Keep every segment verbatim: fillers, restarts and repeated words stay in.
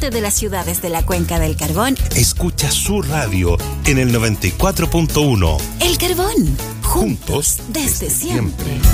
norte de las ciudades de la Cuenca del Carbón, escucha su radio en el noventa y cuatro punto uno. El Carbón, juntos desde, desde siempre. siempre.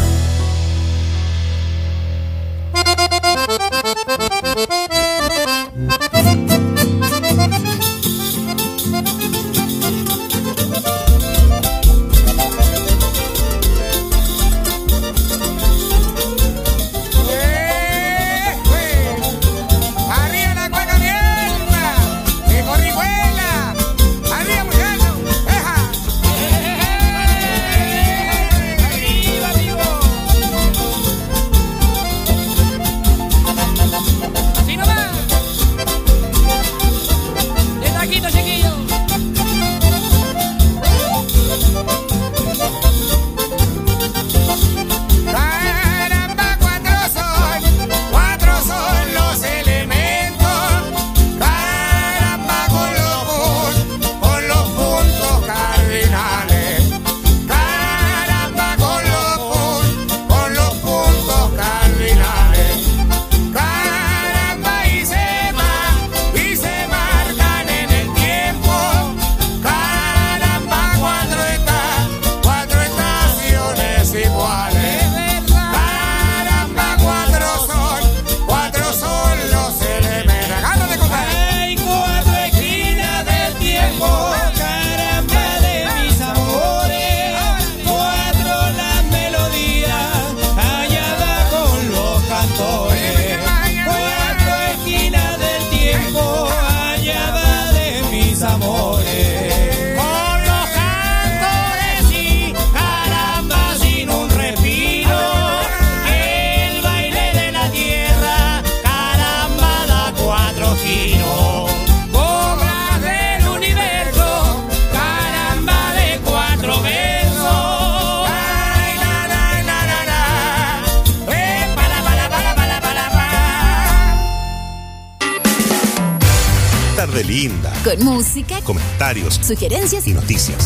Linda. Con música, comentarios, sugerencias y noticias.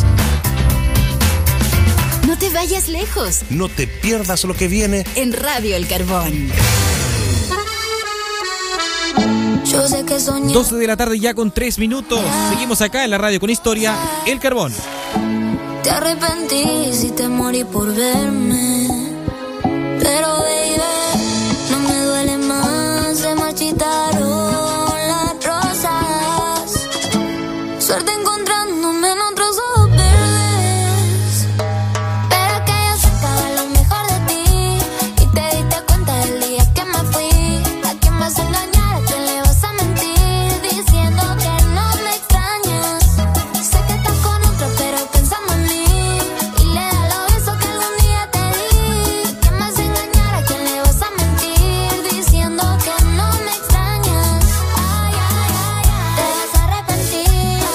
No te vayas lejos. No te pierdas lo que viene en Radio El Carbón. Yo sé que soñé. doce de la tarde ya con tres minutos. Seguimos acá en la radio con historia El Carbón. Te arrepentís y te morí por verme. Pero baby, no me duele más, se marchitaron. Suerte encontrándome en otros ojos verdes. Pero que yo sacaba lo mejor de ti y te diste cuenta del día que me fui. ¿A quién vas a engañar? ¿A quién le vas a mentir? Diciendo que no me extrañas. Sé que estás con otro pero pensando en mí. Y le da los besos que algún día te di. ¿Quién vas a engañar? ¿A quién le vas a mentir? Diciendo que no me extrañas. Ay, ay, ay, ay. Te vas a arrepentir.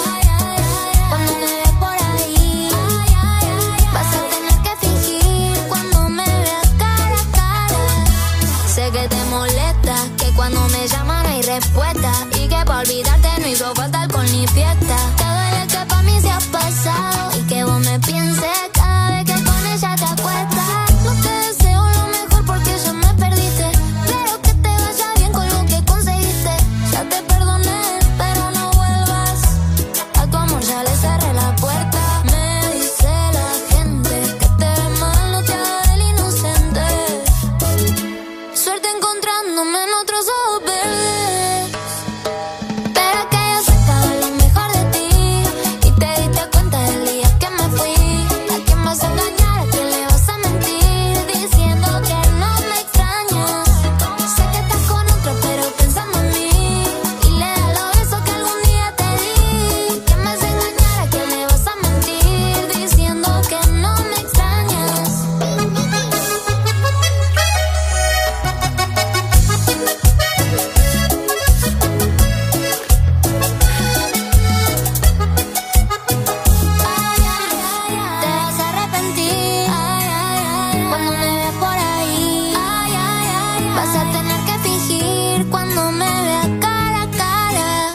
Cuando me llaman no hay respuesta y que para olvidarte no hizo falta alcohol ni fiesta. Te duele que pa' mí se ha pasado y que vos me pienses cada vez que con ella te acuestas. No te deseo lo mejor porque ya me perdiste, pero que te vaya bien con lo que conseguiste. Ya te perdoné, pero no vuelvas. A tu amor ya le cerré la puerta. Me dice la gente que te ve mal, no te hagas el inocente. Suerte encontrándome en otros ojos verdes. Pero que yo sacaba lo mejor de ti y te diste cuenta del día que me fui. ¿A quién vas a engañar? ¿A quién le vas a mentir? Diciendo que no me extrañas. Sé que estás con otro pero pensando en mí. Y le da los besos que algún día te di. ¿Quién vas a engañar? ¿A quién le vas a mentir? Diciendo que no me extrañas. Te vas a arrepentir cuando me veas por ahí. Vas a tener que fingir cuando me veas cara a cara.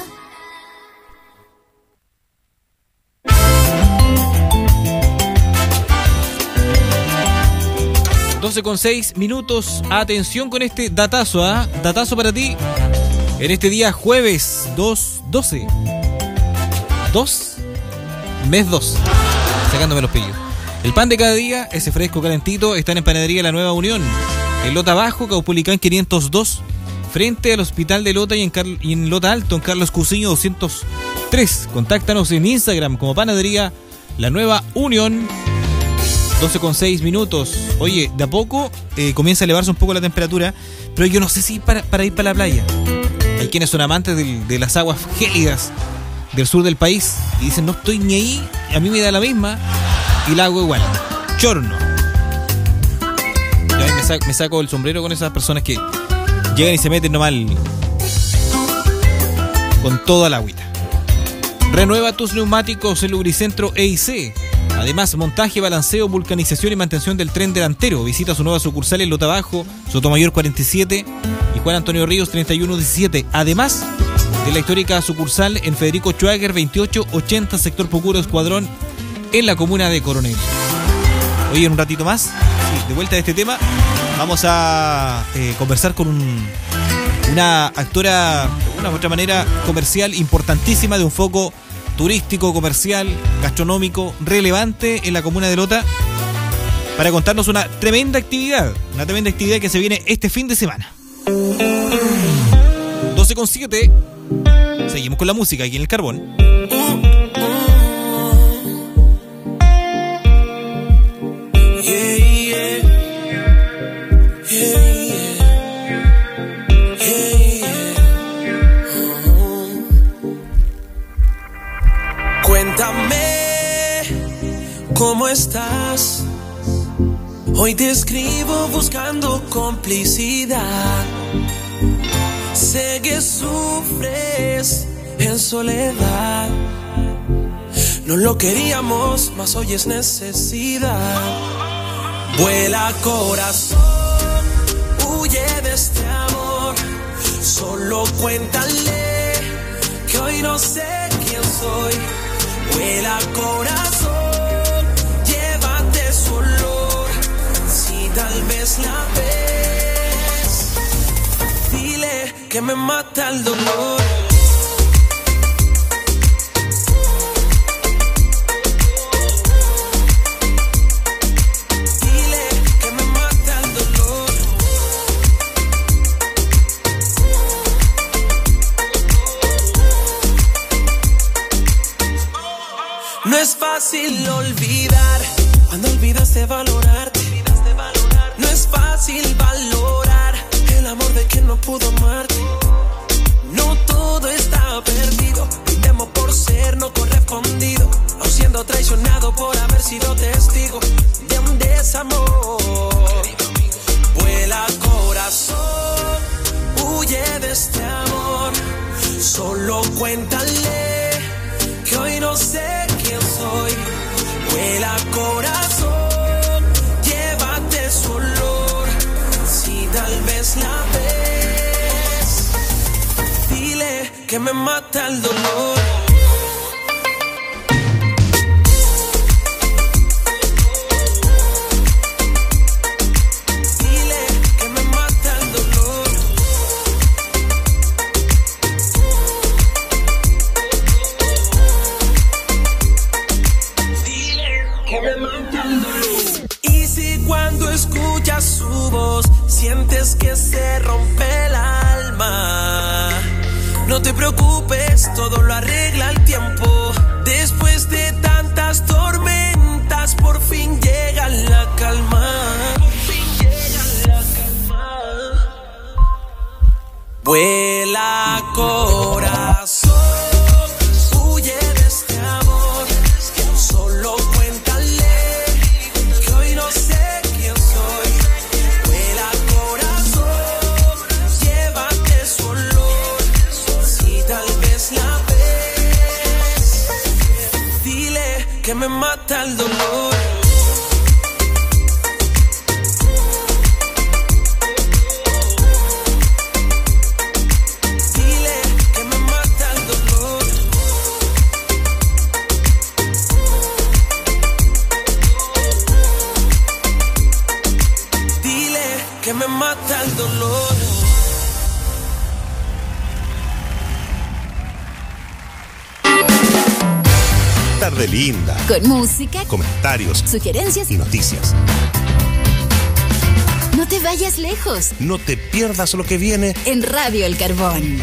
doce con seis minutos. Atención con este datazo, ¿ah? ¿eh? Datazo para ti. En este día jueves dos, doce. dos, mes dos. Sacándome los pillos. El pan de cada día, ese fresco calentito, está en Panadería La Nueva Unión. En Lota Bajo, Caupolicán quinientos dos, frente al Hospital de Lota y en, Car- y en Lota Alto, en Carlos Cusiño doscientos tres. Contáctanos en Instagram como Panadería La Nueva Unión. doce con seis minutos. Oye, de a poco eh, comienza a elevarse un poco la temperatura, pero yo no sé si para, para ir para la playa. Hay quienes son amantes de, de las aguas gélidas del sur del país y dicen, no estoy ni ahí, a mí me da la misma y la hago igual. Chorno. Yo me, saco, me saco el sombrero con esas personas que llegan y se meten nomás con toda la agüita. Renueva tus neumáticos en Lubricentro E I C. Además, montaje, balanceo, vulcanización y mantención del tren delantero. Visita su nueva sucursal en Lota Bajo, Sotomayor cuarenta y siete y Juan Antonio Ríos treinta y uno diecisiete. Además de la histórica sucursal en Federico Schwager veintiocho ochenta, sector Pucuro Escuadrón, en la comuna de Coronel. Hoy en un ratito más, sí, de vuelta de este tema, vamos a eh, conversar con un, una actora, de una u otra manera, comercial importantísima de un foco turístico, comercial, gastronómico, relevante en la comuna de Lota, para contarnos una tremenda actividad, una tremenda actividad que se viene este fin de semana. doce con siete, seguimos con la música aquí en El Carbón. Cuéntame cómo estás. Hoy te escribo buscando complicidad. Sé que sufres en soledad. No lo queríamos, mas hoy es necesidad. Vuela corazón, huye de este amor. Solo cuéntale que hoy no sé quién soy. Vuela corazón, llévate su olor. Si tal vez la ves, dile que me mata el dolor. Dile que me mata el dolor. No es fácil olvidar cuando olvidas de valorarte. No es fácil valorar el amor de quien no pudo amarte. No todo está perdido, brindemos por ser no correspondido, aun siendo traicionado por haber sido testigo de un desamor. Vuela corazón, huye de este amor. Solo cuéntale que hoy no sé quién soy. Vuela corazón, llévate su olor. Si tal vez la ves, dile que me mata el dolor. Su voz, sientes que se rompe el alma. No te preocupes, todo lo arregla el tiempo. Después de tantas tormentas, por fin llega la calma. Por fin llega la calma. Vuela corazón. Que me mata el dolor. Dile que me mata el dolor. Dile que me mata el dolor. tarde linda. Con música, Comentarios sugerencias y noticias. No te vayas lejos. No te pierdas lo que viene En Radio El Carbón.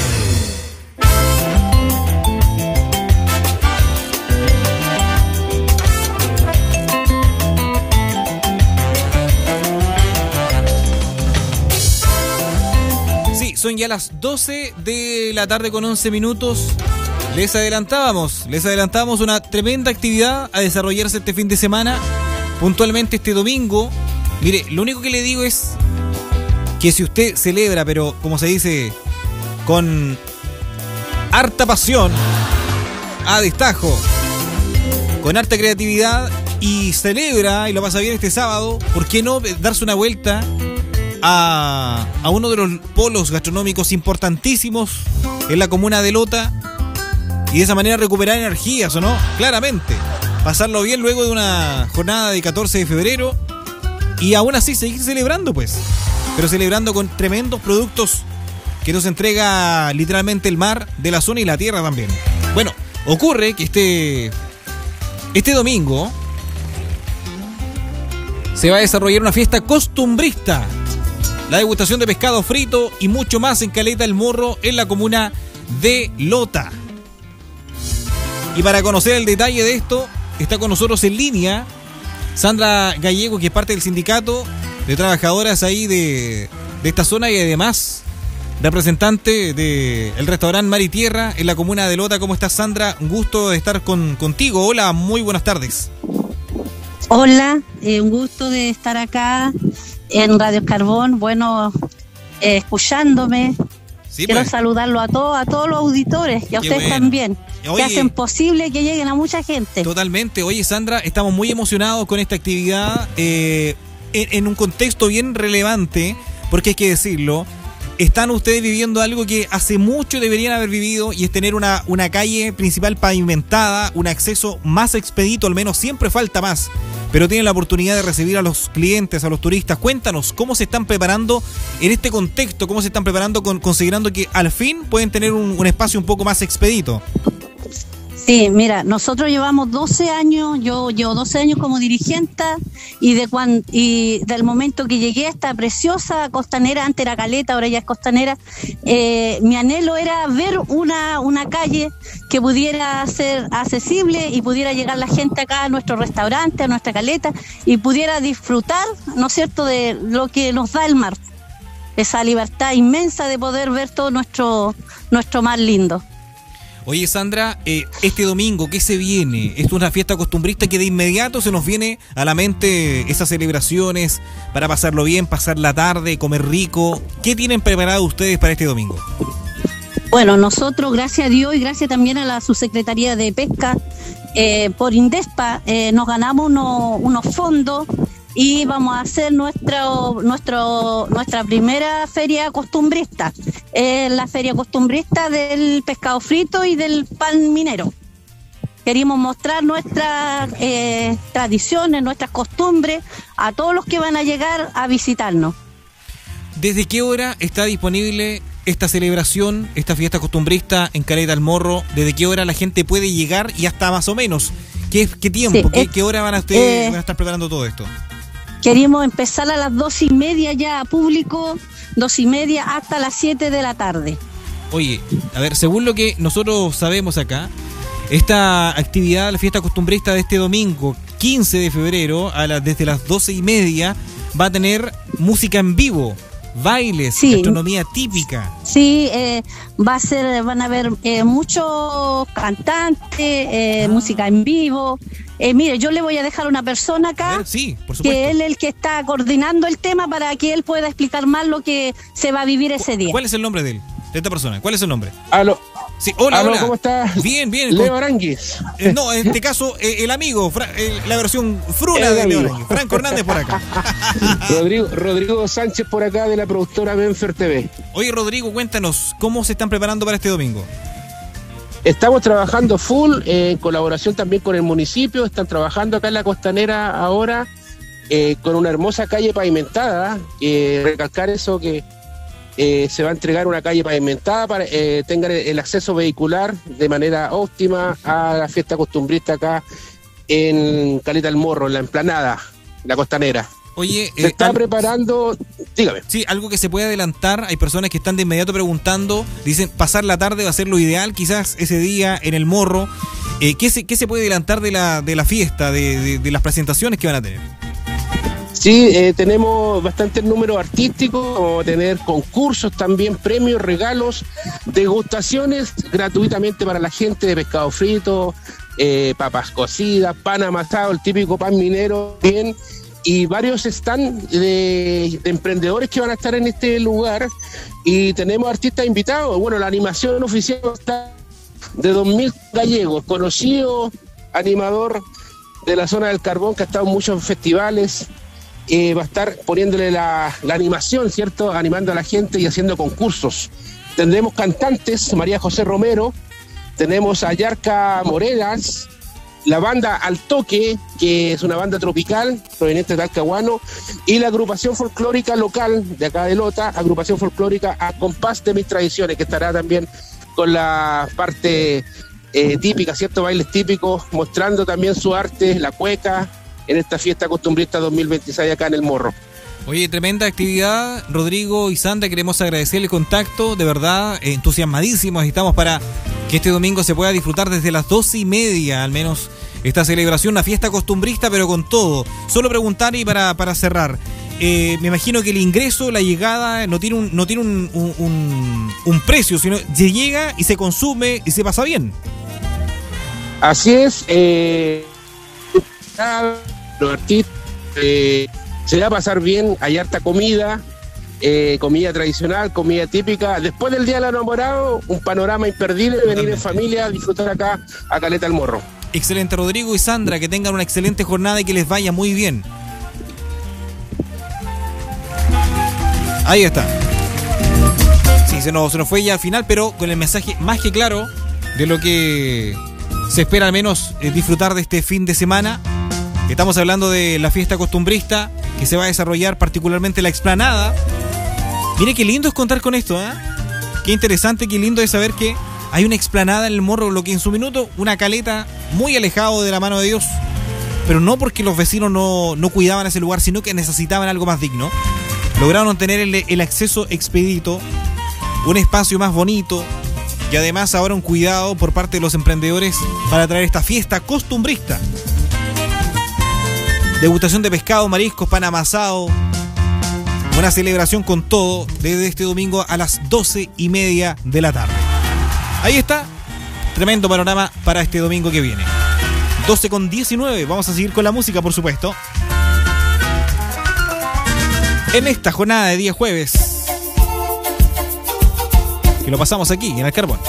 Sí, son ya las doce de la tarde con once minutos. Les adelantábamos, les adelantábamos una tremenda actividad a desarrollarse este fin de semana, puntualmente este domingo. Mire, lo único que le digo es que si usted celebra, pero como se dice, con harta pasión, a destajo, con harta creatividad y celebra y lo pasa bien este sábado, ¿por qué no darse una vuelta a, a uno de los polos gastronómicos importantísimos en la comuna de Lota y de esa manera recuperar energías, ¿o no? Claramente, pasarlo bien luego de una jornada de catorce de febrero y aún así seguir celebrando, pues, pero celebrando con tremendos productos que nos entrega literalmente el mar de la zona y la tierra también. Bueno, ocurre que este, este domingo se va a desarrollar una fiesta costumbrista, la degustación de pescado frito y mucho más en Caleta El Morro, en la comuna de Lota. Y para conocer el detalle de esto, está con nosotros en línea Sandra Gallego, que es parte del sindicato de trabajadoras ahí de, de esta zona y además representante del restaurante Mar y Tierra en la comuna de Lota. ¿Cómo estás, Sandra? Un gusto de estar con, contigo. Hola, muy buenas tardes. Hola, eh, un gusto de estar acá en Radio Carbón, bueno, eh, escuchándome. Sí, quiero pues saludarlo a todos, a todos los auditores y a Qué ustedes bueno. también, Oye, que hacen posible que lleguen a mucha gente. Totalmente. Oye, Sandra, estamos muy emocionados con esta actividad eh, en, en un contexto bien relevante, porque hay que decirlo, están ustedes viviendo algo que hace mucho deberían haber vivido, y es tener una, una calle principal pavimentada, un acceso más expedito, al menos siempre falta más, pero tienen la oportunidad de recibir a los clientes, a los turistas. Cuéntanos, ¿cómo se están preparando en este contexto? ¿Cómo se están preparando con, considerando que al fin pueden tener un, un espacio un poco más expedito? Sí, mira, nosotros llevamos doce años, yo llevo doce años como dirigente y de cuan, y del momento que llegué a esta preciosa costanera, antes era Caleta, ahora ya es costanera, eh, mi anhelo era ver una, una calle que pudiera ser accesible y pudiera llegar la gente acá a nuestro restaurante, a nuestra caleta, y pudiera disfrutar, ¿no es cierto?, de lo que nos da el mar, esa libertad inmensa de poder ver todo nuestro, nuestro mar lindo. Oye, Sandra, eh, este domingo, ¿qué se viene? Esto es una fiesta costumbrista que de inmediato se nos viene a la mente esas celebraciones para pasarlo bien, pasar la tarde, comer rico. ¿Qué tienen preparado ustedes para este domingo? Bueno, nosotros, gracias a Dios y gracias también a la Subsecretaría de Pesca, eh, por INDESPA, eh, nos ganamos unos, unos fondos y vamos a hacer nuestro, nuestro, nuestra primera feria costumbrista, eh, la feria costumbrista del pescado frito y del pan minero. Queríamos mostrar nuestras eh, tradiciones, nuestras costumbres a todos los que van a llegar a visitarnos. ¿Desde qué hora está disponible esta celebración, esta fiesta costumbrista en Caleta El Morro? ¿Desde qué hora la gente puede llegar y hasta más o menos? ¿Qué, qué tiempo? Sí, ¿Qué, es, ¿Qué hora van a, ustedes, eh, van a estar preparando todo esto? Queríamos empezar a las dos y media ya a público, dos y media hasta las siete de la tarde. Oye, a ver, según lo que nosotros sabemos acá, esta actividad, la fiesta costumbrista de este domingo, quince de febrero, a la, desde las doce y media, va a tener música en vivo, bailes, sí, gastronomía típica. Sí, eh, va a ser, van a haber eh, muchos cantantes, eh, ah. música en vivo. Eh, mire, yo le voy a dejar una persona acá, ver, sí, por supuesto, que él es el que está coordinando el tema para que él pueda explicar más lo que se va a vivir ese día. ¿Cuál es el nombre de él, de esta persona? ¿Cuál es el nombre? Aló. Sí, hola, Aló, hola. ¿Cómo estás? Bien, bien. Leo Aranguis. Eh, no, en este caso, eh, el amigo, Fra, eh, la versión fruna de Leo Aranguis. Franco Hernández por acá. Rodrigo, Rodrigo Sánchez por acá, de la productora Benfer T V. Oye, Rodrigo, cuéntanos, ¿cómo se están preparando para este domingo? Estamos trabajando full, eh, en colaboración también con el municipio. Están trabajando acá en la costanera ahora, eh, con una hermosa calle pavimentada. Eh, recalcar eso, que Eh, se va a entregar una calle pavimentada para que eh, tengan el acceso vehicular de manera óptima a la fiesta costumbrista acá en Caleta del Morro, en la Emplanada, la Costanera. Oye, se eh, está al... preparando, dígame. Sí, algo que se puede adelantar, hay personas que están de inmediato preguntando, dicen pasar la tarde va a ser lo ideal, quizás ese día en el Morro. Eh, ¿qué, se, ¿Qué se puede adelantar de la, de la fiesta, de, de, de las presentaciones que van a tener? Sí, eh, tenemos bastante número artístico, vamos a tener concursos también, premios, regalos, degustaciones gratuitamente para la gente de pescado frito, eh, papas cocidas, pan amasado, el típico pan minero, bien, y varios stands de, de emprendedores que van a estar en este lugar, y tenemos artistas invitados. Bueno, la animación oficial está de Don Mil Gallegos, conocido animador de la zona del Carbón, que ha estado en muchos festivales. Eh, va a estar poniéndole la, la animación, ¿cierto? Animando a la gente y haciendo concursos. Tendremos cantantes, María José Romero, tenemos a Yarca Moreras, la banda Al Toque, que es una banda tropical proveniente de Talcahuano, y la agrupación folclórica local de acá de Lota, agrupación folclórica A Compás de Mis Tradiciones, que estará también con la parte eh, típica, ¿cierto? Bailes típicos, mostrando también su arte, la cueca, en esta fiesta costumbrista dos mil veintiséis acá en el Morro. Oye, tremenda actividad, Rodrigo y Sandra, queremos agradecer el contacto, de verdad, entusiasmadísimos, estamos para que este domingo se pueda disfrutar desde las doce y media, al menos, esta celebración, una fiesta costumbrista, pero con todo. Solo preguntar y para, para cerrar, eh, me imagino que el ingreso, la llegada, no tiene un, no tiene un, un, un, un precio, sino se llega y se consume y se pasa bien. Así es, eh... los artistas, eh, se va a pasar bien, hay harta comida, eh, comida tradicional, comida típica. Después del Día del Enamorado, un panorama imperdible de venir en familia a disfrutar acá a Caleta del Morro. Excelente, Rodrigo y Sandra, que tengan una excelente jornada y que les vaya muy bien. Ahí está. Sí, se nos, se nos fue ya al final, pero con el mensaje más que claro de lo que se espera al menos eh, disfrutar de este fin de semana. Estamos hablando de la fiesta costumbrista que se va a desarrollar particularmente en la explanada. Mire qué lindo es contar con esto, ¿eh? Qué interesante, qué lindo es saber que hay una explanada en el Morro, lo que en su minuto una caleta muy alejado de la mano de Dios. Pero no porque los vecinos no, no cuidaban ese lugar, sino que necesitaban algo más digno. Lograron obtener el, el acceso expedito, un espacio más bonito y además ahora un cuidado por parte de los emprendedores para traer esta fiesta costumbrista. Degustación de pescado, mariscos, pan amasado. Una celebración con todo desde este domingo a las doce y media de la tarde. Ahí está. Tremendo panorama para este domingo que viene. doce con diecinueve. Vamos a seguir con la música, por supuesto. En esta jornada de día jueves. Que lo pasamos aquí, en el Carbón.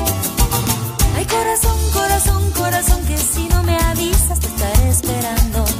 Ay, corazón, corazón, corazón, que si no me avisas te estaré esperando.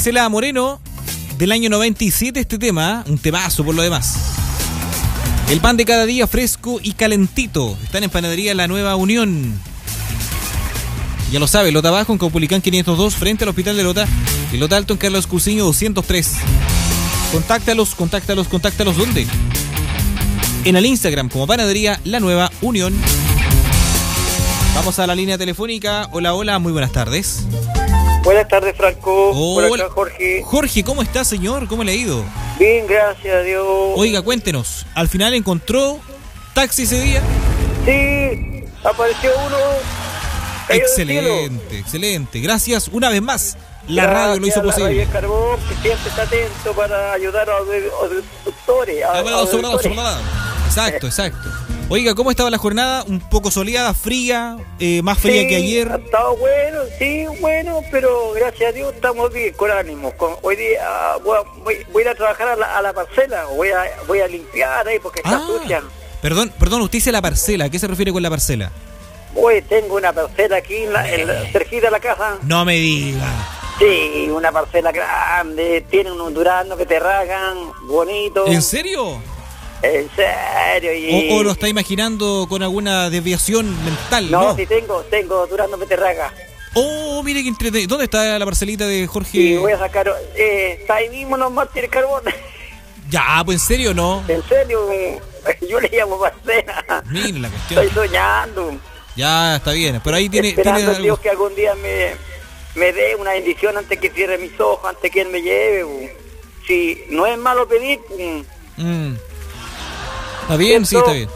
Marcela Moreno, del año noventa y siete este tema, un temazo por lo demás. El pan de cada día fresco y calentito. Están en Panadería La Nueva Unión. Ya lo sabe, Lota Bajo en Caupolicán quinientos dos, frente al Hospital de Lota. Y Lota Alto en Carlos Cusiño doscientos tres. Contáctalos, contáctalos, contáctalos. ¿Dónde? En el Instagram como Panadería La Nueva Unión. Vamos a la línea telefónica. Hola, hola, muy buenas tardes. Buenas tardes, Franco. Hola, Por acá, Jorge. Jorge, ¿cómo está, señor? ¿Cómo le ha ido? Bien, gracias a Dios. Oiga, cuéntenos, ¿al final encontró taxi ese día? Sí, apareció uno. cayó del cielo. Excelente, excelente. Gracias una vez más. La Gracias radio lo hizo a la posible. Radio El Carbón, que siempre está atento para ayudar a los productores. a- a los productores. Exacto, exacto. Oiga, ¿cómo estaba la jornada? Un poco soleada, fría, eh, más fría Sí, que ayer. ha estado bueno, sí, bueno, pero gracias a Dios estamos bien, con ánimo. Con, hoy día ah, voy, a, voy, voy a ir a trabajar a la, a la parcela, voy a, voy a limpiar ahí porque está Ah, sucia. perdón, perdón, usted dice la parcela. ¿A qué se refiere con la parcela? Hoy tengo una parcela aquí en la, en la- cerquita de la casa. No me diga. Sí, una parcela grande, tiene unos duranos que te ragan, bonito. ¿En serio? En serio. Y... ¿O, o lo está imaginando con alguna desviación mental? No, No. sí tengo, tengo durano que te raga. Oh, mire que entretenido. ¿Dónde está la parcelita de Jorge? Y voy a sacar, eh, está ahí mismo nomás tiene carbón. Ya, pues en serio, ¿no? En serio, eh, yo le llamo parcela. Mire la cuestión. Estoy soñando. Ya, está bien. Pero ahí tiene, tiene Esperando a Dios algo. que algún día me, me dé una bendición antes que cierre mis ojos, antes que Él me lleve. Bu. Si no es malo pedir, mm, Mm. Está bien, sí, ¿cierto? está bien.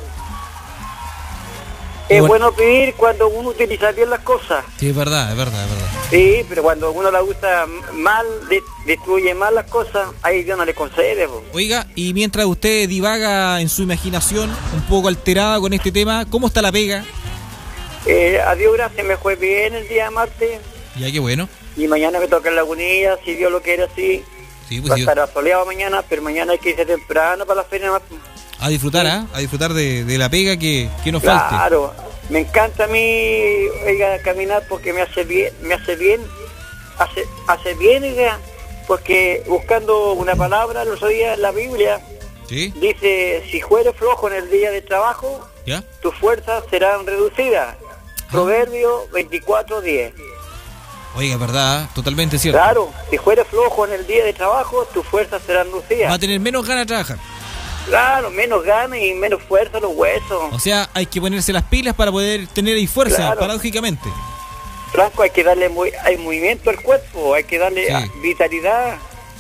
Es Bueno. bueno pedir cuando uno utiliza bien las cosas. Sí, es verdad, es verdad, es verdad. Sí, pero cuando uno la usa mal, de- destruye mal las cosas, ahí Dios no le concede. Bu. Oiga, y mientras usted divaga en su imaginación, un poco alterada con este tema, ¿cómo está la pega? Eh, adiós, gracias, me fue bien el día martes. Ya, qué bueno. Y mañana me toca en Lagunilla, si Dios lo quiere así. Sí, Va a pues sí. estar soleado mañana, pero mañana hay que irse temprano para la feria. A disfrutar, ¿ah? A disfrutar de, de la pega que, que nos falte. Claro, me encanta a mí, oiga, caminar porque me hace bien, me hace bien, hace, hace bien, oiga, porque buscando una palabra el otro día en la Biblia, ¿Sí? dice, si fueres flojo en el día de trabajo, ¿Ya? tus fuerzas serán reducidas. Proverbio veinticuatro diez. Oiga, verdad, ¿ah? Totalmente cierto. Claro, si fueres flojo en el día de trabajo, tus fuerzas serán Va a reducidas. tener menos ganas de trabajar. Claro, menos ganas y menos fuerza los huesos. O sea, hay que ponerse las pilas para poder tener ahí fuerza, Claro. paradójicamente. Franco, hay que darle muy, hay movimiento al cuerpo, hay que darle Sí. ah, vitalidad.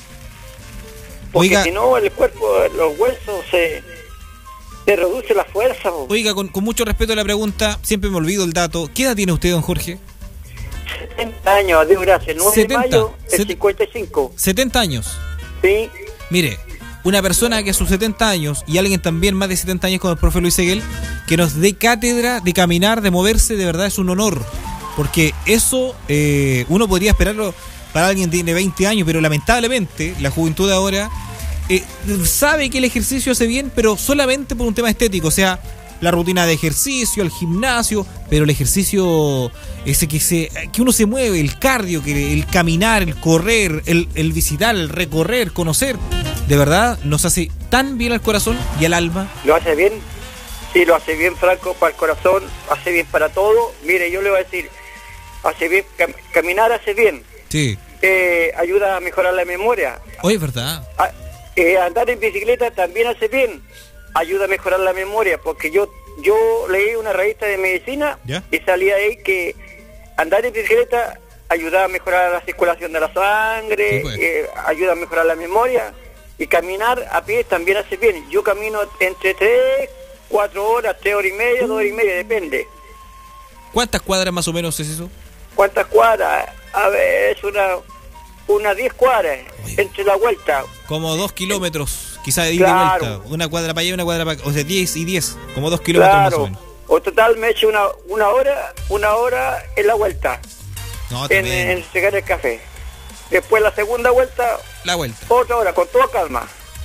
Porque Oiga. si no, el cuerpo, los huesos se, se reduce la fuerza. bo. Oiga, con, con mucho respeto a la pregunta, siempre me olvido el dato. ¿Qué edad tiene usted, don Jorge? setenta años, adiós, gracias. nueve setenta. de mayo, el Set- cincuenta y cinco. setenta años. Sí, Mire, una persona que a sus setenta años y alguien también más de setenta años como el profe Luis Seguel, que nos dé cátedra de caminar, de moverse, de verdad es un honor. Porque eso eh, uno podría esperarlo para alguien que tiene veinte años, pero lamentablemente la juventud de ahora eh, sabe que el ejercicio hace bien, pero solamente por un tema estético. O sea, la rutina de ejercicio, el gimnasio, pero el ejercicio ese que se que uno se mueve, el cardio, que el caminar, el correr, el, el visitar, el recorrer, conocer, de verdad nos hace tan bien al corazón y al alma. lo hace bien. Sí, lo hace bien, Franco, para el corazón, hace bien para todo. Mire, yo le voy a decir, hace bien, cam- caminar hace bien. Sí. Eh, ayuda a mejorar la memoria. Oye, es verdad. Ah, eh, andar en bicicleta también hace bien, ayuda a mejorar la memoria, porque yo yo leí una revista de medicina ¿Ya? y salía ahí que andar en bicicleta ayuda a mejorar la circulación de la sangre, Sí, pues. eh, ayuda a mejorar la memoria, y caminar a pie también hace bien. Yo camino entre tres, cuatro horas, tres horas y media, dos horas y media, depende. ¿Cuántas cuadras más o menos es eso? ¿Cuántas cuadras? A ver, es una unas diez cuadras Oye. entre la vuelta. Como dos kilómetros, quizá de ida Claro. y vuelta. Una cuadra para allá y una cuadra para acá. O sea, diez y diez. Como dos kilómetros más o Claro. menos. O total me echo una, una hora, una hora en la vuelta, No, en, tremendo. en llegar el café. Después la segunda vuelta, La vuelta. otra hora, con toda calma.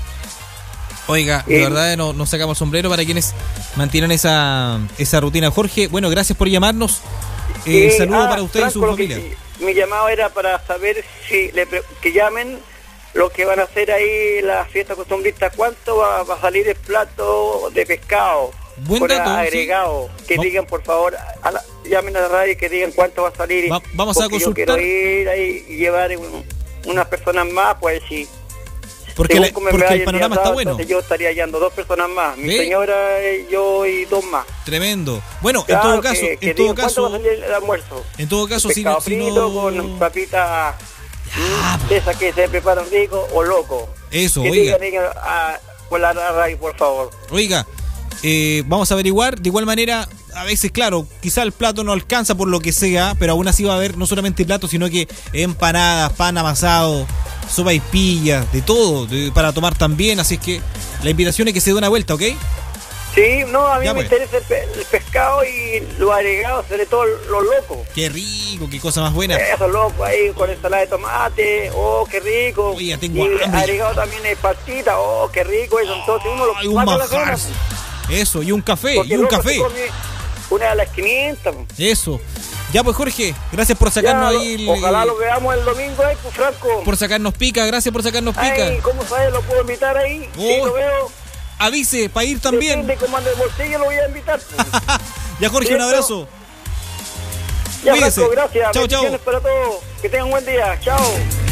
Oiga, de Eh, verdad no- nos sacamos sombrero para quienes mantienen esa, esa rutina. Jorge, bueno, gracias por llamarnos. Eh, Y, saludo ah, para usted y su Franco, lo que familia. sí, mi llamado era para saber si le pre- que llamen los que van a hacer ahí la fiesta costumbrista, cuánto va, va a salir el plato de pescado. Buen por dato, agregado, sí. que Va- digan por favor, a la, llamen a la radio y que digan cuánto va a salir. Va- vamos a porque consultar. yo quiero ir ahí y llevar un- unas personas más, pues sí. Porque, Según la- como me porque vaya el día panorama está sábado, bueno. entonces yo estaría hallando dos personas más, mi ¿Ve? señora, eh, yo y dos más. Tremendo. Bueno, en Claro, todo caso, que, que en todo digan cuánto va a caso, salir el almuerzo. en todo caso, si Pescado no, si frito no- con papitas Ya, mm, de esas que se preparan rico o loco. Eso, que oiga. digan, digan a, por la radio, por favor. Oiga, eh, vamos a averiguar. De igual manera, a veces, claro, quizá el plato no alcanza por lo que sea, pero aún así va a haber no solamente plato, sino que empanadas, pan amasado, sopa y pillas, de todo, de- para tomar también. Así es que la invitación es que se dé una vuelta, ¿ok? Sí, no, a mí Ya, me pues. interesa el, pe- el pescado y los agregados, sobre todo los locos. Qué rico, qué cosa más buena. Esos locos ahí con ensalada de tomate, oh, qué rico. Oiga, tengo y hambre. agregado también el pastita, oh, qué rico eso. Entonces uno lo Ay, un paga la manjar. cena, Eso, y un café, porque y un loco café. se come una de las quinientas. Eso. Ya pues, Jorge, gracias por sacarnos Ya, ahí el- ojalá lo veamos el domingo ahí, pues Franco. por sacarnos pica, gracias por sacarnos pica. Ay, ¿cómo sabes? ¿Lo puedo invitar ahí? Oh, Sí, lo veo. Avise, para ir también. Depende cómo ande el bolsillo, lo voy a invitar. pues. Ya Jorge, un ¿Cierto? abrazo. Ya, Cuídese. Franco, gracias. Chau, chau. Bendiciones para todos. Que tengan un buen día. Chao.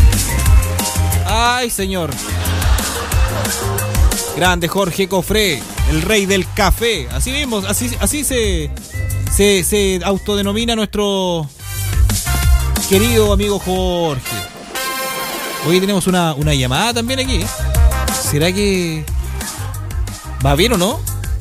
Ay, señor. Grande Jorge Cofré, el rey del café. Así mismo, así, así se, se, se autodenomina nuestro querido amigo Jorge. Hoy tenemos una, una llamada también aquí. ¿Será que va bien o no?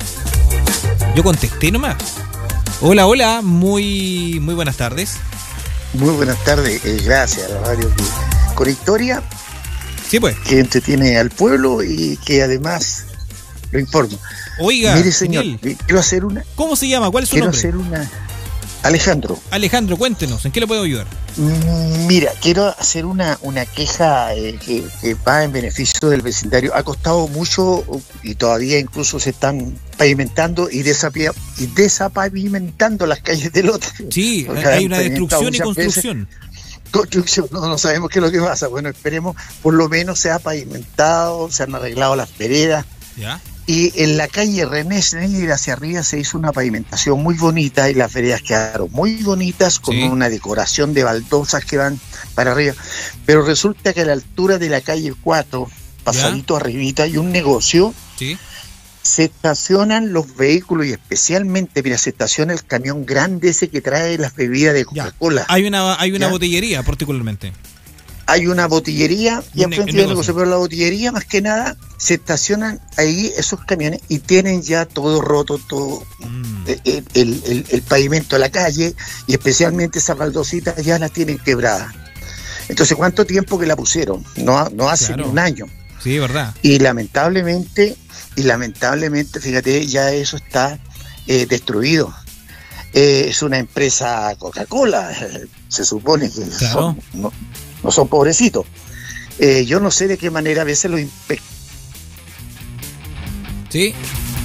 Yo contesté nomás. Hola, hola, muy, muy buenas tardes. Muy buenas tardes, eh, gracias a la radio que, con historia Sí, pues. que entretiene al pueblo y que además lo informa. Oiga, Mire, señor, genial. eh, quiero hacer una, ¿Cómo se llama? ¿Cuál es su quiero nombre? hacer una, Alejandro. Alejandro, cuéntenos, ¿en qué le puedo ayudar? Mm, Mira, quiero hacer una, una queja eh, que, que va en beneficio del vecindario. Ha costado mucho y todavía incluso se están pavimentando y, desapia- y desapavimentando las calles del otro. Sí, Porque hay han una pavimentado destrucción y muchas veces. construcción. Construcción, no, no sabemos qué es lo que pasa. Bueno, esperemos, por lo menos se ha pavimentado, se han arreglado las veredas. ¿Ya? Y en la calle René Schneider hacia arriba se hizo una pavimentación muy bonita y las veredas quedaron muy bonitas con Sí. una decoración de baldosas que van para arriba. Pero resulta que a la altura de la calle cuatro, pasadito arribita, hay un negocio, Sí. se estacionan los vehículos y especialmente, mira, se estaciona el camión grande ese que trae las bebidas de Ya. Coca-Cola. Hay una, hay una ¿Ya? botillería particularmente. Hay una botillería y Un ne- enfrente un del negocio. negocio, pero la botillería más que nada se estacionan ahí esos camiones y tienen ya todo roto, todo Mm. eh, el, el- el- el pavimento de la calle y especialmente esas baldositas ya las tienen quebradas. Entonces, ¿cuánto tiempo que la pusieron? No, no hace Claro. ni un año. Sí, verdad. Y lamentablemente, y lamentablemente, fíjate, ya eso está eh, destruido. Eh, es una empresa Coca-Cola, eh, se supone que Claro. son- no, no son pobrecitos. Eh, yo no sé de qué manera a veces los inspectores Sí.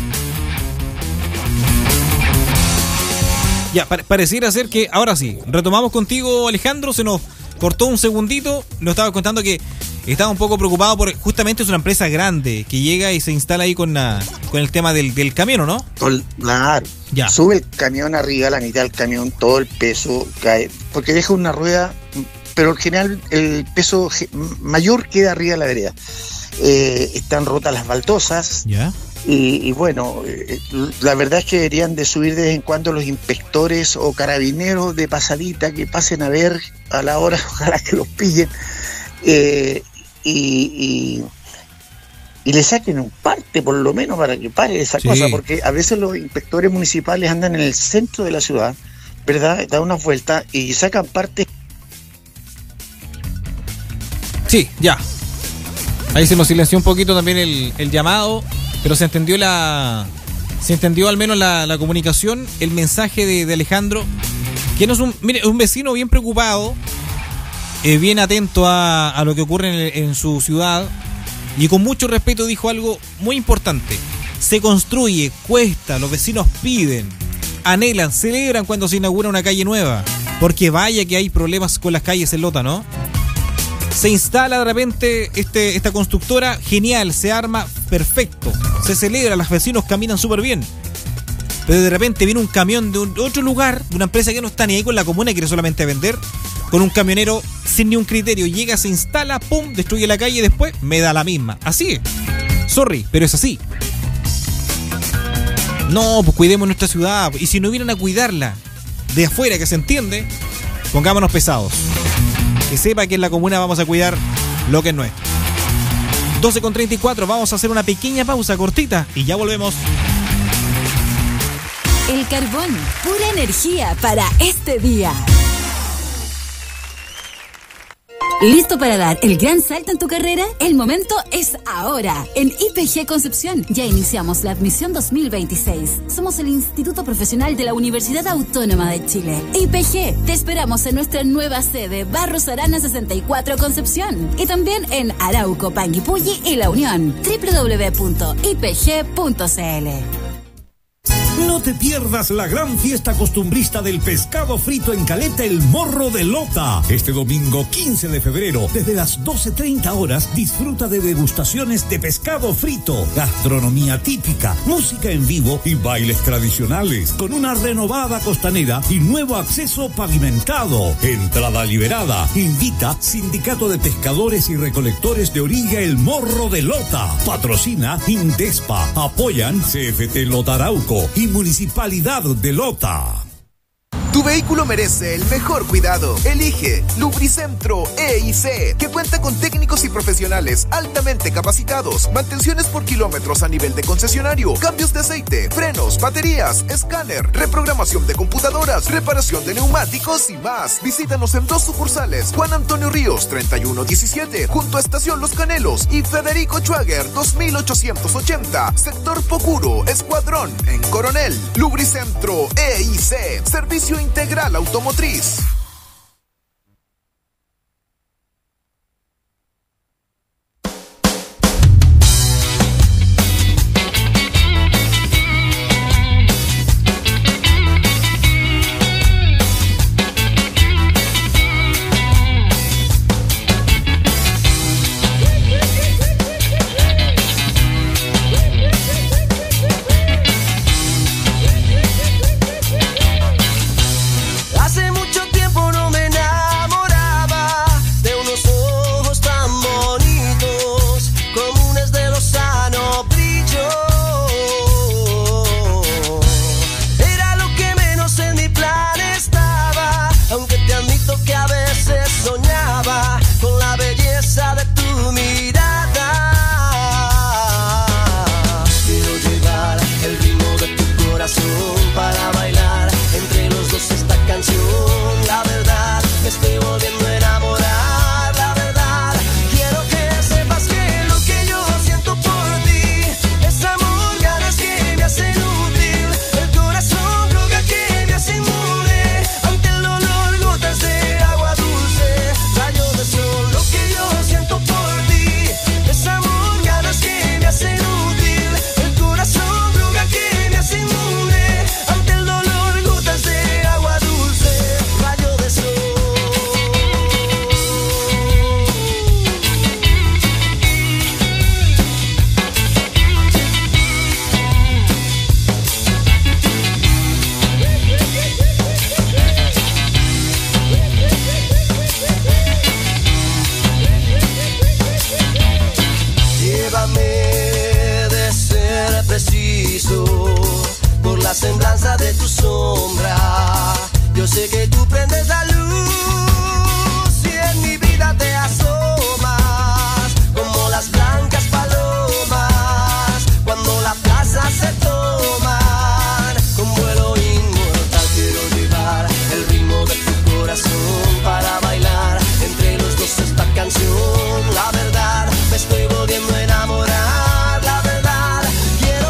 Ya, pa- pareciera ser que ahora sí. Retomamos contigo, Alejandro. Se nos cortó un segundito. Nos estaba contando que estaba un poco preocupado por. Justamente es una empresa grande que llega y se instala ahí con, la, con el tema del, del camión, ¿o no? Claro, Ya. sube el camión arriba, la mitad del camión, todo el peso cae, porque deja una rueda, pero en general el peso ge- mayor queda arriba de la vereda. Eh, están rotas las baldosas Ya. y, y bueno, eh, la verdad es que deberían de subir de vez en cuando los inspectores o carabineros de pasadita que pasen a ver a la hora, ojalá que los pillen. Eh, y, y, y le saquen un parte por lo menos para que pare esa Sí. cosa, porque a veces los inspectores municipales andan en el centro de la ciudad, ¿verdad? Dan unas vueltas y sacan parte. Sí, ya. Ahí se nos silenció un poquito también el, el llamado, pero se entendió la. Se entendió al menos la, la comunicación, el mensaje de, de Alejandro, que no es un. Mire, es un vecino bien preocupado, eh, bien atento a, a lo que ocurre en, en su ciudad, y con mucho respeto dijo algo muy importante. Se construye, cuesta, los vecinos piden, anhelan, celebran cuando se inaugura una calle nueva. Porque vaya que hay problemas con las calles en Lota, ¿no? Se instala de repente este, esta constructora, genial, se arma perfecto, se celebra, los vecinos caminan súper bien. Pero de repente viene un camión de, un, de otro lugar, de una empresa que no está ni ahí con la comuna, quiere solamente vender, con un camionero sin ni un criterio, llega, se instala, pum, destruye la calle y después me da la misma. Así es. Sorry, pero es así. No, pues cuidemos nuestra ciudad. Y si no vienen a cuidarla de afuera, que se entiende, pongámonos pesados. Que sepa que en la comuna vamos a cuidar lo que es nuestro. doce con treinta y cuatro, vamos a hacer una pequeña pausa cortita y ya volvemos. El Carbón, pura energía para este día. ¿Listo para dar el gran salto en tu carrera? El momento es ahora. En I P G Concepción ya iniciamos la admisión dos mil veintiséis. Somos el Instituto Profesional de la Universidad Autónoma de Chile. I P G, te esperamos en nuestra nueva sede, Barros Arana sesenta y cuatro Concepción. Y también en Arauco, Panguipulli y La Unión. doble u doble u doble u punto i p g punto c l. No te pierdas la gran fiesta costumbrista del pescado frito en Caleta, el Morro de Lota. Este domingo quince de febrero, desde las doce treinta horas, disfruta de degustaciones de pescado frito, gastronomía típica, música en vivo y bailes tradicionales, con una renovada costanera y nuevo acceso pavimentado. Entrada liberada. Invita Sindicato de Pescadores y Recolectores de Orilla, el Morro de Lota. Patrocina Indespa. Apoyan C F T Lota Arauco y Municipalidad de Lota. Tu vehículo merece el mejor cuidado. Elige Lubricentro E I C, que cuenta con técnicos y profesionales altamente capacitados, mantenciones por kilómetros a nivel de concesionario, cambios de aceite, frenos, baterías, escáner, reprogramación de computadoras, reparación de neumáticos y más. Visítanos en dos sucursales: Juan Antonio Ríos treinta y uno diecisiete, junto a Estación Los Canelos, y Federico Schwager dos mil ochocientos ochenta, sector Pocuro, Escuadrón, en Coronel. Lubricentro E I C, servicio integral automotriz.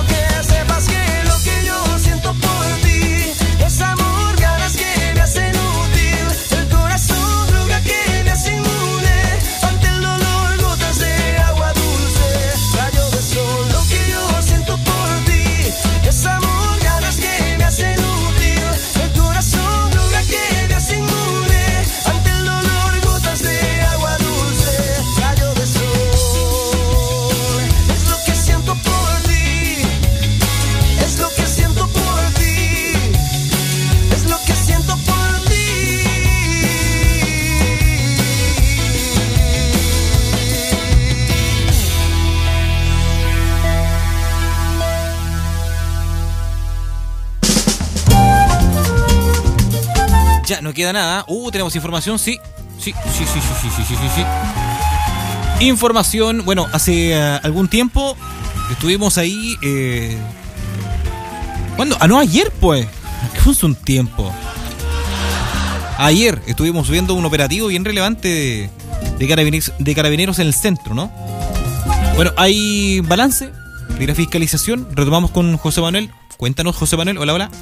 Quiero que sepas que lo que yo siento por ti es amor, ganas que me hacen un no queda nada. Uh, tenemos información, sí. Sí, sí, sí, sí, sí, sí, sí, sí, sí. Información, bueno, hace uh, algún tiempo estuvimos ahí. Eh... ¿Cuándo? Ah, no, ayer, pues. ¿Qué fue hace un tiempo? Ayer estuvimos viendo un operativo bien relevante de, de, carabineros, de carabineros en el centro, ¿no? Bueno, hay balance de la fiscalización. Retomamos con José Manuel. Cuéntanos, José Manuel. Hola, hola.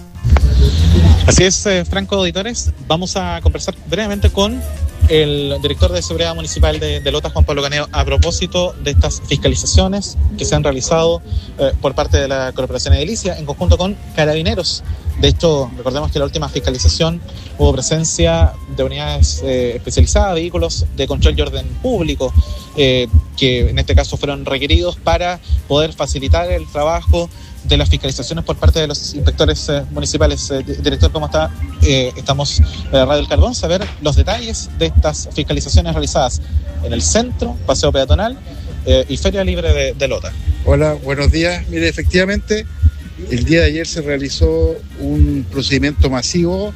Así es, eh, Franco Auditores. Vamos a conversar brevemente con el director de Seguridad Municipal de, de Lota, Juan Pablo Caneo, a propósito de estas fiscalizaciones que se han realizado eh, por parte de la Corporación Edilicia en conjunto con Carabineros. De hecho, recordemos que en la última fiscalización hubo presencia de unidades eh, especializadas, vehículos de control y orden público, eh, que en este caso fueron requeridos para poder facilitar el trabajo de las fiscalizaciones por parte de los inspectores eh, municipales. Eh, director, ¿cómo está? Eh, estamos en Radio El Carbón, saber los detalles de estas fiscalizaciones realizadas en el centro, Paseo Peatonal eh, y Feria Libre de, de Lota. Hola, buenos días. Mire, efectivamente, el día de ayer se realizó un procedimiento masivo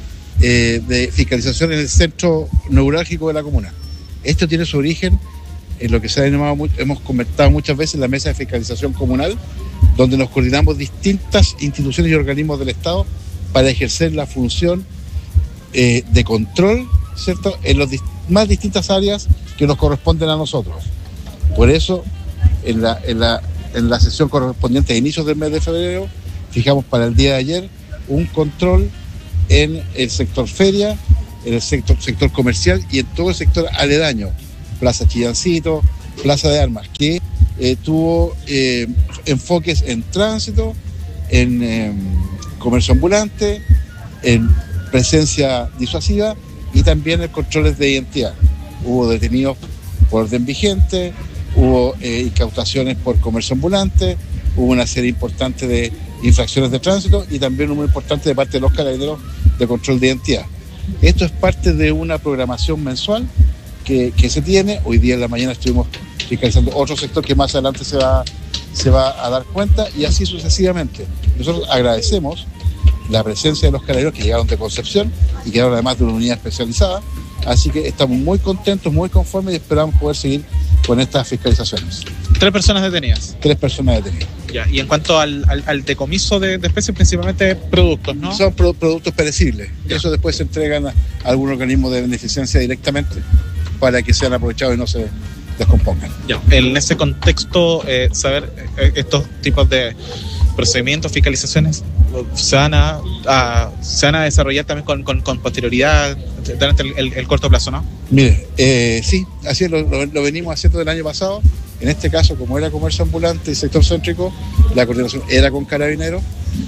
eh, de fiscalización en el centro neurálgico de la comuna. Esto tiene su origen en lo que se ha denominado, hemos comentado muchas veces, la mesa de fiscalización comunal, donde nos coordinamos distintas instituciones y organismos del Estado para ejercer la función eh, de control, ¿cierto?, en las más distintas áreas que nos corresponden a nosotros. Por eso, en la, en la, en la sesión correspondiente a inicios del mes de febrero, fijamos para el día de ayer un control en el sector feria, en el sector, sector comercial y en todo el sector aledaño, Plaza Chillancito, Plaza de Armas, que eh, tuvo eh, enfoques en tránsito, en eh, comercio ambulante, en presencia disuasiva y también en controles de identidad. Hubo detenidos por orden vigente, hubo eh, incautaciones por comercio ambulante, hubo una serie importante de infracciones de tránsito y también un muy importante de parte de los carabineros de control de identidad. Esto es parte de una programación mensual que, que se tiene. Hoy día en la mañana estuvimos fiscalizando otro sector que más adelante se va, se va a dar cuenta y así sucesivamente. Nosotros agradecemos la presencia de los carabineros que llegaron de Concepción y quedaron además de una unidad especializada, así que estamos muy contentos, muy conformes y esperamos poder seguir con estas fiscalizaciones. Tres personas detenidas. Tres personas detenidas. Ya, y en cuanto al, al, al decomiso de, de especies, principalmente productos, ¿no? Son pro, productos perecibles. Ya. Eso después se entregan a algún organismo de beneficencia directamente para que sean aprovechados y no se descompongan. Ya. En ese contexto, eh, saber eh, estos tipos de procedimientos, fiscalizaciones, se van a, a, se van a desarrollar también con, con, con posterioridad durante el, el, el corto plazo, ¿no? Mire, eh, sí, así es, lo, lo, lo venimos haciendo del año pasado. En este caso, como era comercio ambulante y sector céntrico, la coordinación era con Carabineros.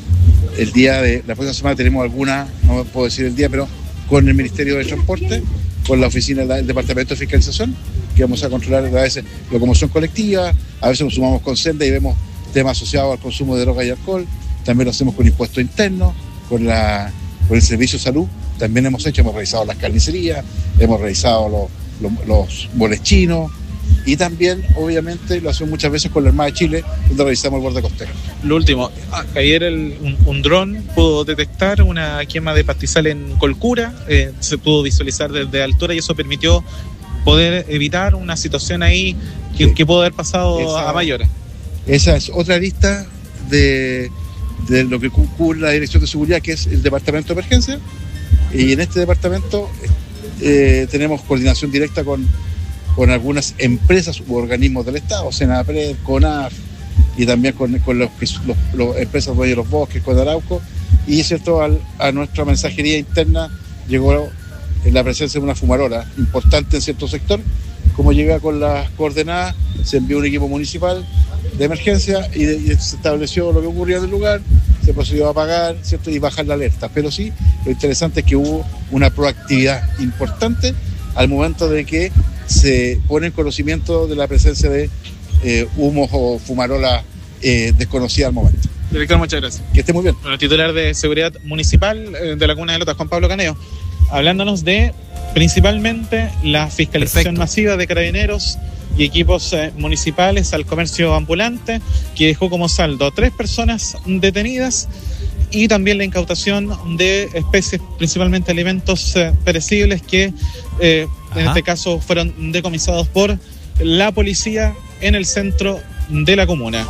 El día de la próxima semana tenemos alguna, no puedo decir el día, pero con el Ministerio de Transporte, con la oficina del Departamento de Fiscalización, que vamos a controlar a veces locomoción colectiva, a veces nos sumamos con Senda y vemos temas asociados al consumo de droga y alcohol. También lo hacemos con impuesto interno, con, la, con el Servicio de Salud. También hemos hecho, hemos revisado las carnicerías, hemos revisado los, los, los bolechinos y también, obviamente, lo hacemos muchas veces con la Armada de Chile, donde revisamos el borde costero. Lo último, ayer el, un, un dron pudo detectar una quema de pastizal en Colcura, eh, se pudo visualizar desde altura y eso permitió poder evitar una situación ahí que, sí. que pudo haber pasado esa, a mayores. Esa es otra lista de, de lo que cubre la Dirección de Seguridad, que es el Departamento de Emergencia, y en este departamento eh, tenemos coordinación directa con, con algunas empresas u organismos del Estado, Senapred, CONAF, y también con, con los, los, los empresas de los bosques, con Arauco, y cierto, al, a nuestra mensajería interna llegó en la presencia de una fumarola importante en cierto sector. Como llega con las coordenadas, se envió un equipo municipal de emergencia y, de, y se estableció lo que ocurría en el lugar, se procedió a apagar, ¿cierto?, y bajar la alerta. Pero sí, lo interesante es que hubo una proactividad importante al momento de que se pone en conocimiento de la presencia de eh, humos o fumarola eh, desconocida al momento. Director, muchas gracias. Que esté muy bien. Bueno, titular de Seguridad Municipal eh, de la Comuna de Lota, Juan Pablo Caneo, hablándonos de principalmente la fiscalización Perfecto. masiva de carabineros y equipos eh, municipales al comercio ambulante, que dejó como saldo tres personas detenidas y también la incautación de especies, principalmente alimentos eh, perecibles que eh, en este caso fueron decomisados por la policía en el centro de la comuna.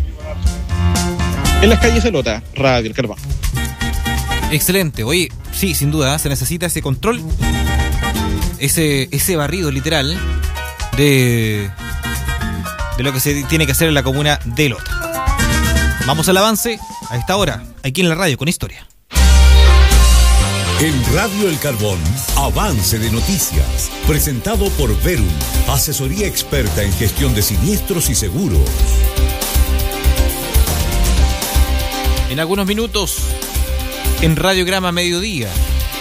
En las calles de Lota, Radio El Carbón. Excelente. Oye, sí, sin duda, ¿eh? Se necesita ese control, ese, ese barrido literal de, de lo que se tiene que hacer en la comuna de Lota. Vamos al avance a esta hora, aquí en la radio con historia. En Radio El Carbón, avance de noticias, presentado por Verum, asesoría experta en gestión de siniestros y seguros. En algunos minutos, en Radiograma Mediodía,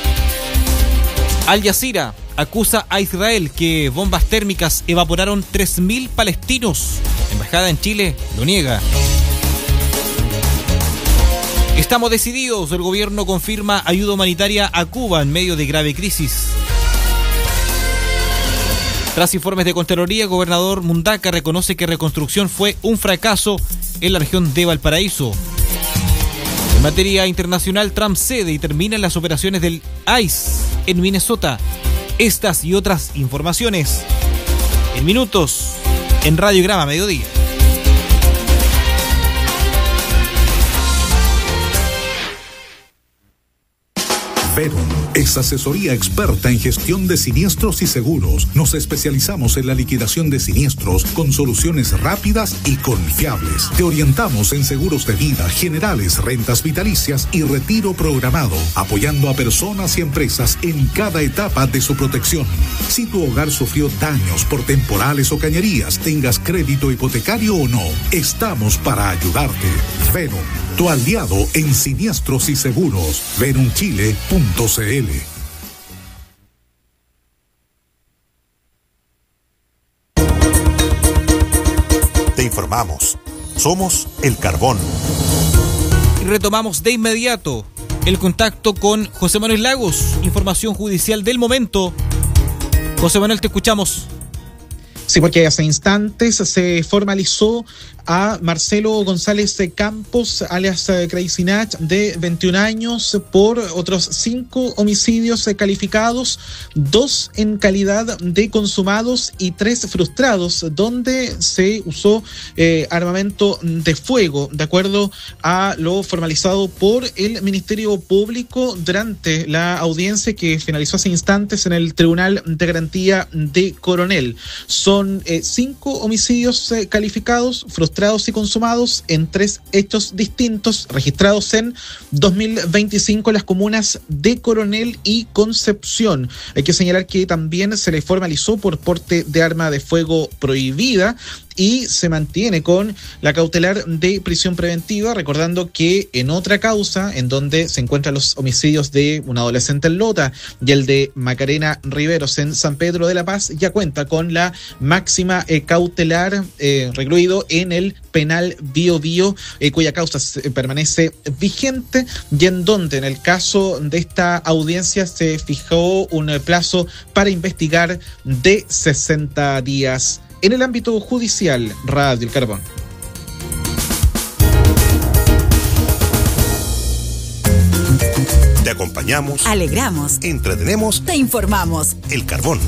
Al Jazeera acusa a Israel que bombas térmicas evaporaron tres mil palestinos. Embajada en Chile lo niega. Estamos decididos, el gobierno confirma ayuda humanitaria a Cuba en medio de grave crisis. Tras informes de Contraloría, el gobernador Mundaca reconoce que reconstrucción fue un fracaso en la región de Valparaíso. En materia internacional, Trump cede y termina las operaciones del I C E en Minnesota. Estas y otras informaciones en minutos en Radiograma Mediodía. Verum es asesoría experta en gestión de siniestros y seguros. Nos especializamos en la liquidación de siniestros con soluciones rápidas y confiables. Te orientamos en seguros de vida, generales, rentas vitalicias y retiro programado, apoyando a personas y empresas en cada etapa de su protección. Si tu hogar sufrió daños por temporales o cañerías, tengas crédito hipotecario o no, estamos para ayudarte. Verum, tu aliado en siniestros y seguros. verum chile punto c l. Te informamos. Somos El Carbón. Y retomamos de inmediato el contacto con José Manuel Lagos. Información judicial del momento. José Manuel, te escuchamos. Sí, porque hace instantes se formalizó a Marcelo González Campos, alias Crazy Nach, de veintiún años, por otros cinco homicidios calificados, dos en calidad de consumados y tres frustrados, donde se usó eh, armamento de fuego, de acuerdo a lo formalizado por el Ministerio Público durante la audiencia que finalizó hace instantes en el Tribunal de Garantía de Coronel. Son eh, cinco homicidios eh, calificados, frustrados y consumados en tres hechos distintos registrados en dos mil veinticinco en las comunas de Coronel y Concepción. Hay que señalar que también se le formalizó por porte de arma de fuego prohibida y se mantiene con la cautelar de prisión preventiva, recordando que en otra causa, en donde se encuentran los homicidios de un adolescente en Lota y el de Macarena Riveros en San Pedro de la Paz, ya cuenta con la máxima eh, cautelar eh, recluido en el penal Bío Bío, eh, cuya causa eh, permanece vigente, y en donde en el caso de esta audiencia se fijó un eh, plazo para investigar de sesenta días. En el ámbito judicial, Radio El Carbón. Te acompañamos, alegramos, entretenemos, te informamos. El Carbón.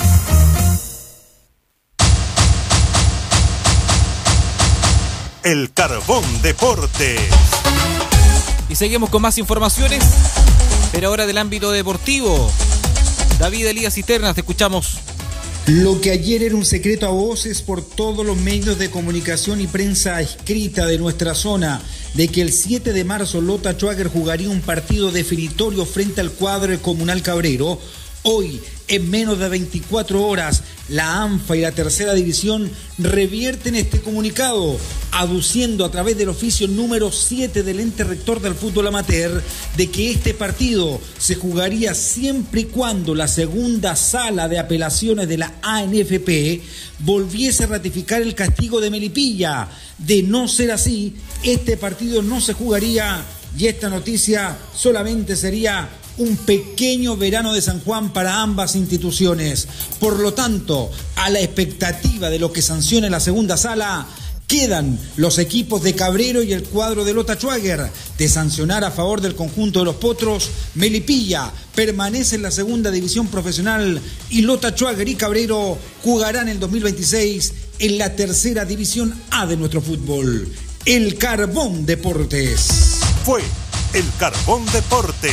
El Carbón Deportes. Y seguimos con más informaciones, pero ahora del ámbito deportivo. David Elías Cisternas, te escuchamos. Lo que ayer era un secreto a voces por todos los medios de comunicación y prensa escrita de nuestra zona, de que el siete de marzo Lota Schwager jugaría un partido definitorio frente al cuadro comunal Cabrero, hoy, en menos de veinticuatro horas, la ANFA y la tercera división revierten este comunicado, aduciendo a través del oficio número siete del ente rector del fútbol amateur de que este partido se jugaría siempre y cuando la segunda sala de apelaciones de la A N F P volviese a ratificar el castigo de Melipilla. De no ser así, este partido no se jugaría y esta noticia solamente sería un pequeño verano de San Juan para ambas instituciones. Por lo tanto, a la expectativa de lo que sancione la segunda sala, Quedan los equipos de Cabrero y el cuadro de Lota Schwager. De sancionar a favor del conjunto de los Potros, Melipilla permanece en la segunda división profesional y Lota Schwager y Cabrero jugarán en dos mil veintiséis en la tercera división A de nuestro fútbol. El Carbón Deportes. Fue el Carbón Deportes.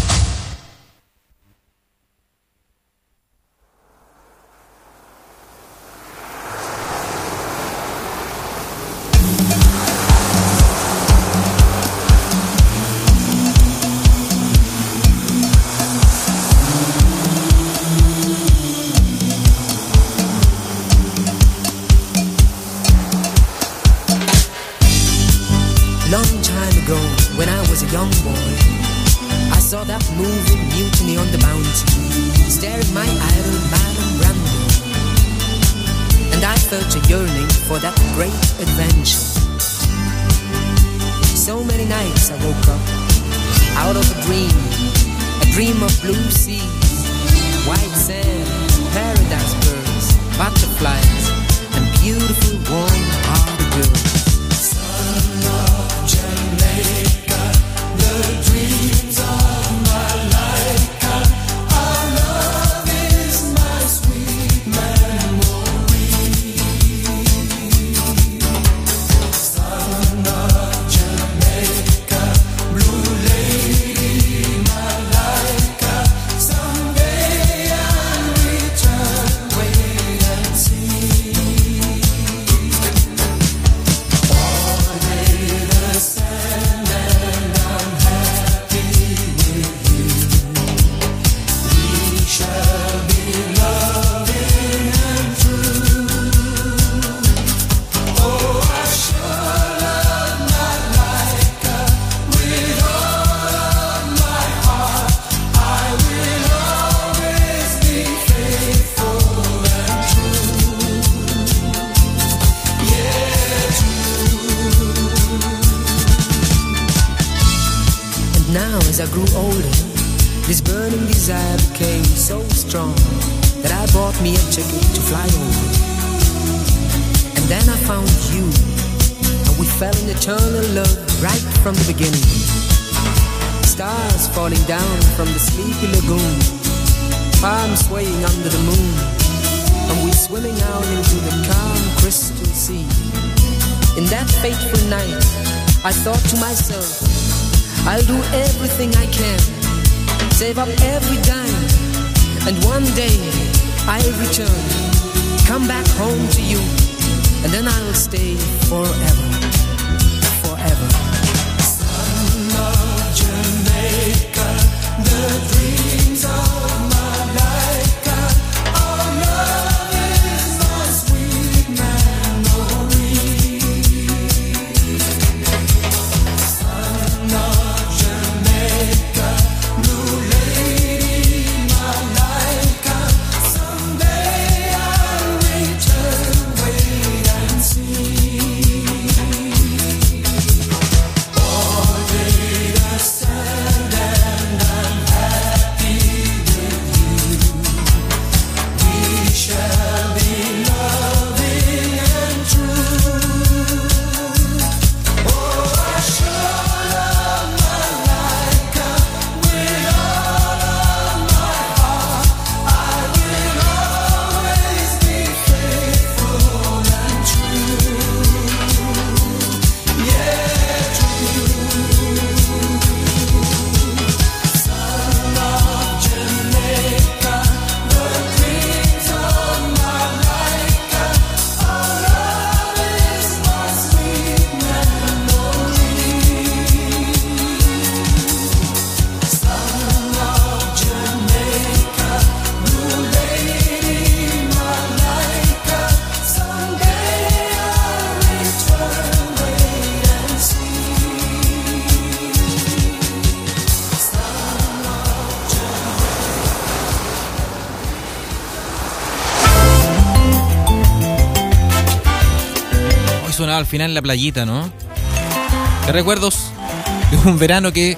Al final la playita, ¿no? ¿Qué recuerdos de un verano que...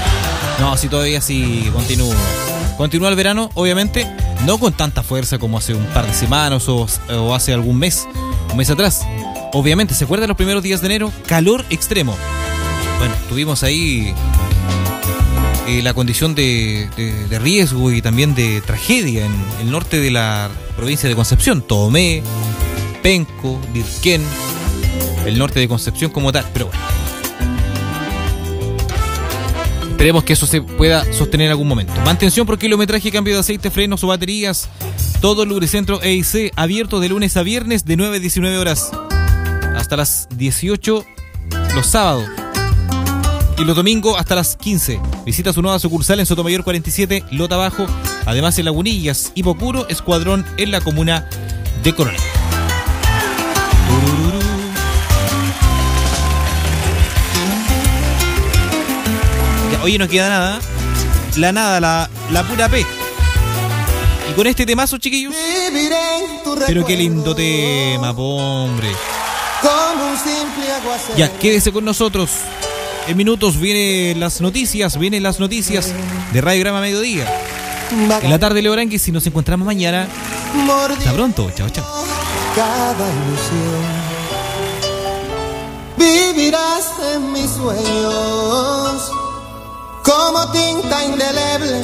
No, si todavía sí continúa. Continúa el verano, obviamente, no con tanta fuerza como hace un par de semanas o, o hace algún mes, un mes atrás. obviamente, ¿se acuerdan los primeros días de enero? Calor extremo. Bueno, tuvimos ahí eh, la condición de, de, de riesgo y también de tragedia en el norte de la provincia de Concepción. Tomé, Penco, Dirquén, el norte de Concepción como tal, pero bueno. Esperemos que eso se pueda sostener en algún momento. Mantención por kilometraje, cambio de aceite, frenos o baterías. Todo Lubricentro E I C, abierto de lunes a viernes de nueve a diecinueve horas. Hasta las dieciocho los sábados. Y los domingos hasta las quince. Visita su nueva sucursal en Sotomayor cuarenta y siete, Lota Bajo. Además en Lagunillas, Hipocuro, Escuadrón en la comuna de Coronel. Ya, oye, no queda nada. La nada, la, la pura P. Y con este temazo, chiquillos. Pero qué lindo tema, po, hombre. Ya, quédese con nosotros. En minutos vienen las noticias, vienen las noticias de Radio Grama Mediodía. En la tarde, Leo Aranguis, si nos encontramos mañana. Hasta pronto, chao, chao. Cada ilusión vivirás en mis sueños como tinta indeleble,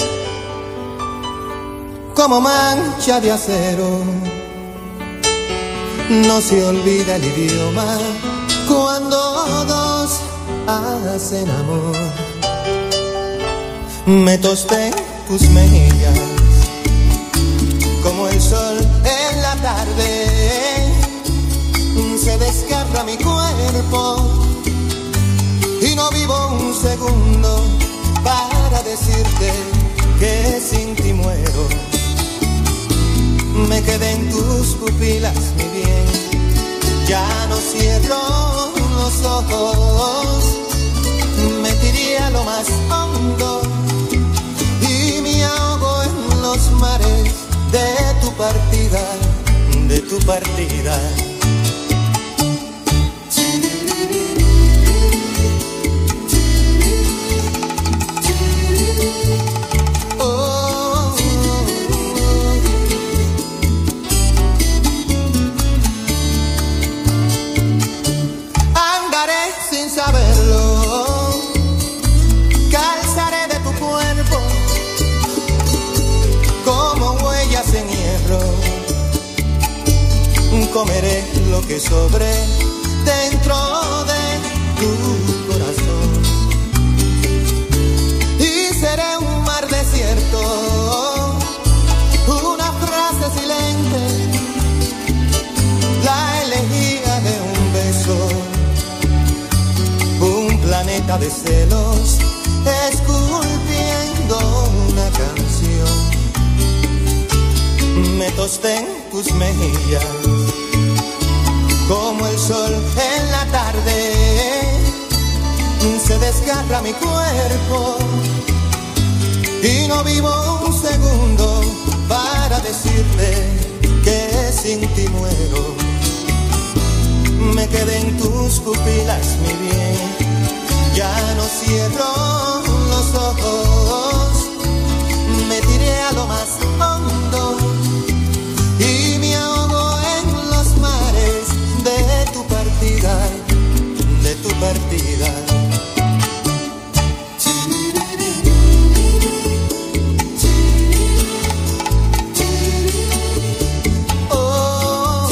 como mancha de acero. No se olvida el idioma cuando dos hacen amor. Me tosté tus mejillas como el sol en la tarde. Se desgarra mi cuerpo y no vivo un segundo para decirte que sin ti muero. Me quedé en tus pupilas, mi bien. Ya no cierro los ojos. Me tiré a lo más hondo y me ahogo en los mares de tu partida, de tu partida. Comeré lo que sobre dentro de tu corazón y seré un mar desierto, una frase silente, la elegía de un beso, un planeta de celos esculpiendo una canción. Me tosté en tus mejillas como el sol en la tarde. Se desgarra mi cuerpo y no vivo un segundo para decirte que sin ti muero. Me quedé en tus pupilas, mi bien. Ya no cierro los ojos. Me tiré a lo más hondo y me ahogo en los mares de tu partida, de tu partida. Oh,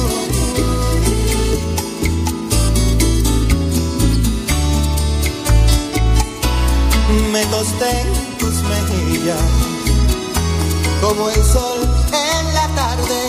me tosté en tus mejillas como el sol en la tarde.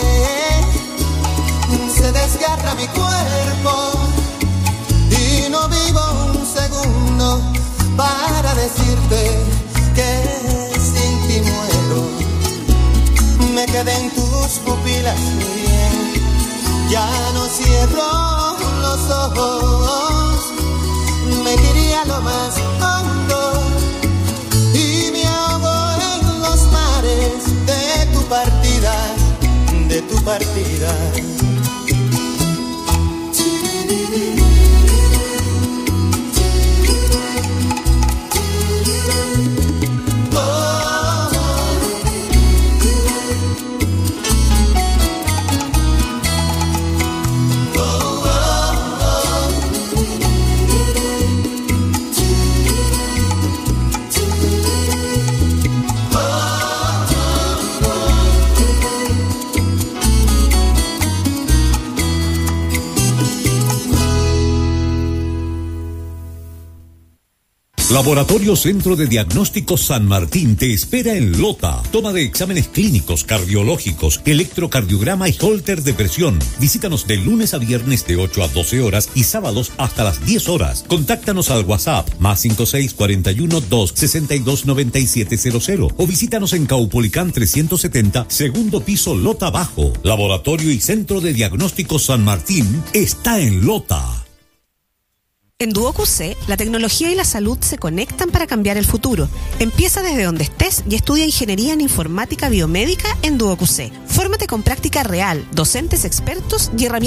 Se desgarra mi cuerpo y no vivo un segundo para decirte que sin ti muero. Me quedé en tus pupilas, mi bien. Ya no cierro los ojos. Me tiré a lo más hondo y me ahogo en los mares de tu partida, de tu partida. Oh, oh, oh. Laboratorio Centro de Diagnóstico San Martín te espera en Lota. Toma de exámenes clínicos, cardiológicos, electrocardiograma y holter de presión. Visítanos de lunes a viernes de ocho a doce horas y sábados hasta las diez horas. Contáctanos al WhatsApp más cinco seis cuatro uno dos seis dos nueve siete cero cero o visítanos en Caupolicán trescientos setenta, segundo piso, Lota Bajo. Laboratorio y Centro de Diagnóstico San Martín está en Lota. En Duo Q C, la tecnología y la salud se conectan para cambiar el futuro. Empieza desde donde estés y estudia Ingeniería en Informática Biomédica en Duo Q C. Fórmate con práctica real, docentes expertos y herramientas